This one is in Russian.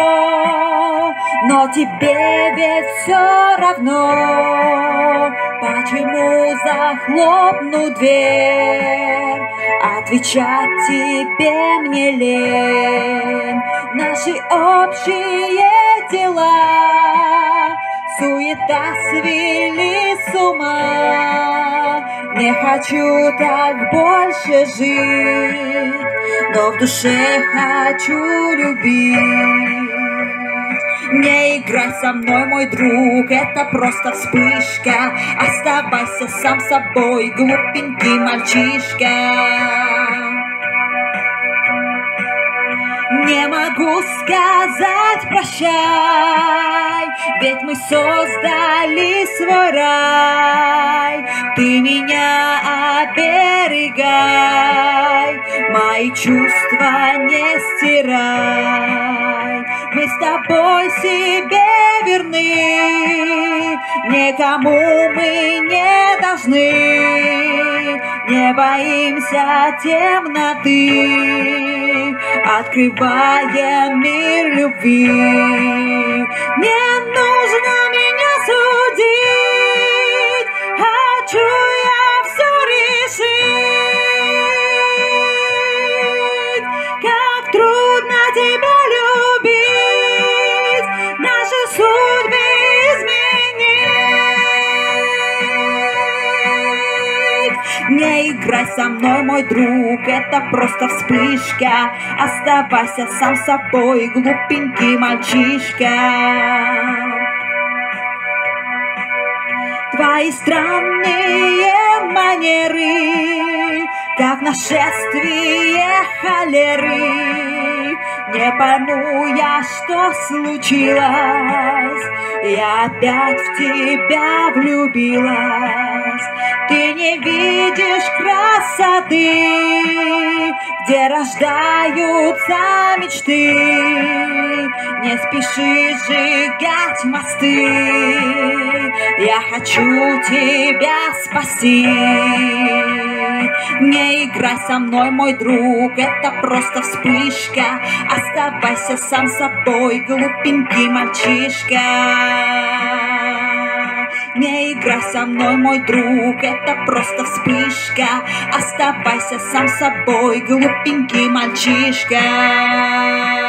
но тебе ведь все равно. Почему захлопнуть дверь? Отвечать тебе мне лень. Наши общие дела суета свели с ума. Не хочу так больше жить, но в душе хочу любить. Не играй со мной, мой друг, это просто вспышка. Оставайся сам собой, глупенький мальчишка. Не могу сказать прощай, ведь мы создали свой рай. Ты меня оберегай, мои чувства не стирай. Мы с тобой себе верны, никому мы не должны. Не боимся темноты, открываем мир любви. Не нужно меня судить, хочу я все решить. Как трудно тебя любить, наши судьбы изменить. Не играй со мной, мой друг, это просто вспышка. Оставайся сам собой, глупенький мальчишка. Твои странные манеры, как нашествие холеры. Не пойму я, что случилось, я опять в тебя влюбилась. Ты не видишь красоты, где рождаются мечты. Не спеши сжигать мосты, я хочу тебя спасти. Не играй со мной, мой друг, это просто вспышка. Оставайся сам собой, глупенький мальчишка. Не играй со мной, мой друг, это просто вспышка. Оставайся сам собой, глупенький мальчишка.